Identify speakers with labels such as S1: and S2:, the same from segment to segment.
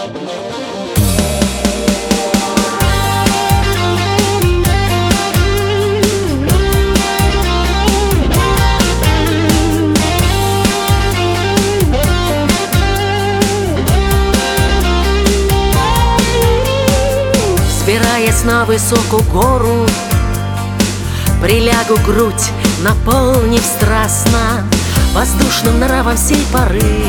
S1: Взбираясь на высокую гору, прилягу грудь, наполнив страстно воздушным нравом сей поры.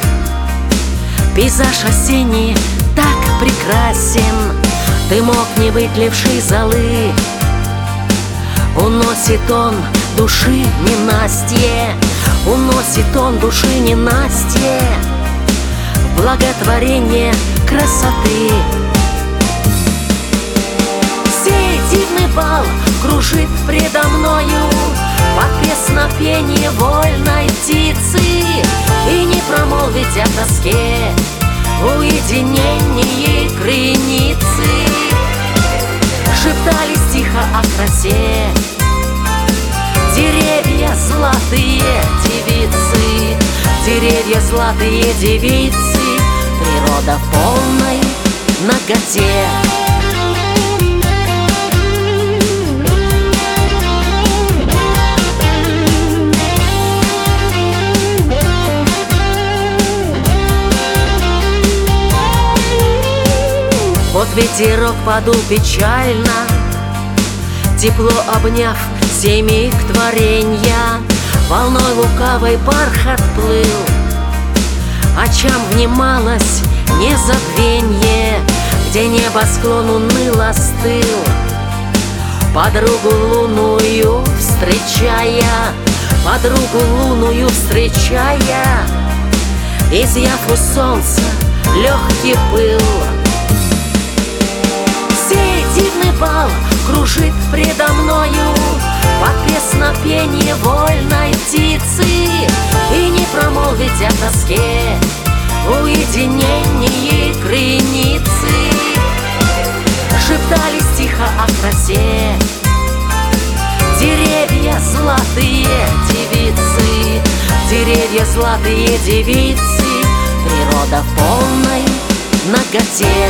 S1: Пейзаж осенний так прекрасен, дымок невытлевшей золы. Уносит он души ненастье, уносит он души ненастье, благотворение красоты. Сей дивный бал кружит предо мною под песнопение вольной птицы, и не промолвить о тоске в уединении крыницы. Шептались тихо о красе деревья золотые девицы, деревья золотые девицы, природа в полной наготе. Вот ветерок подул печально, тепло обняв сей миг творенья, волной лукавой бархат плыл, очам внималось незабвенье, где небосклон уныло стыл. Подругу лунную встречая, подругу лунную встречая, изъяв у солнца легкий пыл. Сей дивный бал кружит предо мною под песнопение вольной птицы, и не промолвить о тоске в уединении крыницы. Шептались тихо о красе деревья золотые девицы, деревья золотые девицы, природа в полной наготе.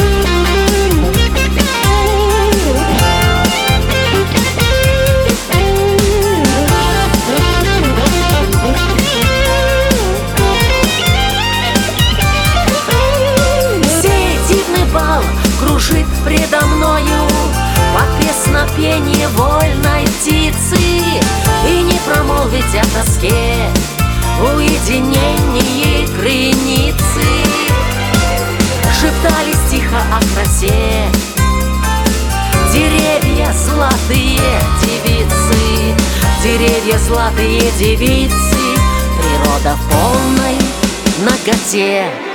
S1: Кружит предо мною под песнопение вольной птицы, и не промолвить о тоске в уединении крыницы. Шептались тихо о красе деревья золотые девицы, деревья золотые девицы, природа в полной наготе.